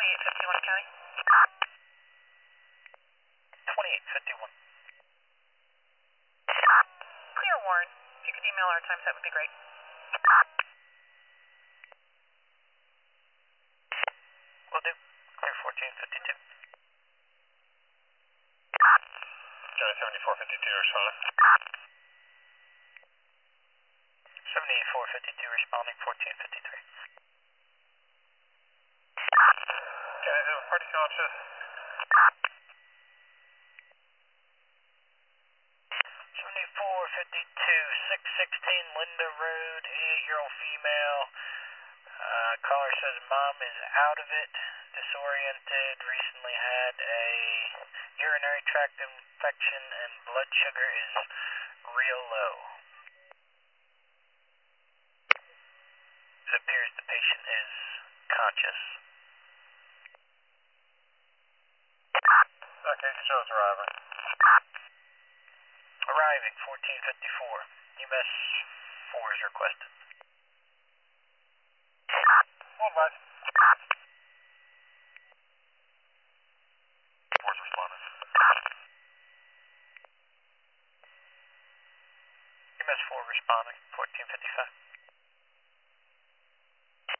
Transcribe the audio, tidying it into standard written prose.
2851 County. 2851. Clear, Warren. If you could email our times, that would be great. Will do. Clear 1452. County 7452 responding. 7452 responding, 1453. County 7 party conscious. 616 Linda Road, 88-year-old female. Caller says mom is out of it, disoriented, recently had a urinary tract infection, and blood sugar is real low. It appears the patient is conscious. Okay, shows arriving. Arriving, 1454. EMS 4 is requested. One advice. Force responding. EMS 4 responding, 1455.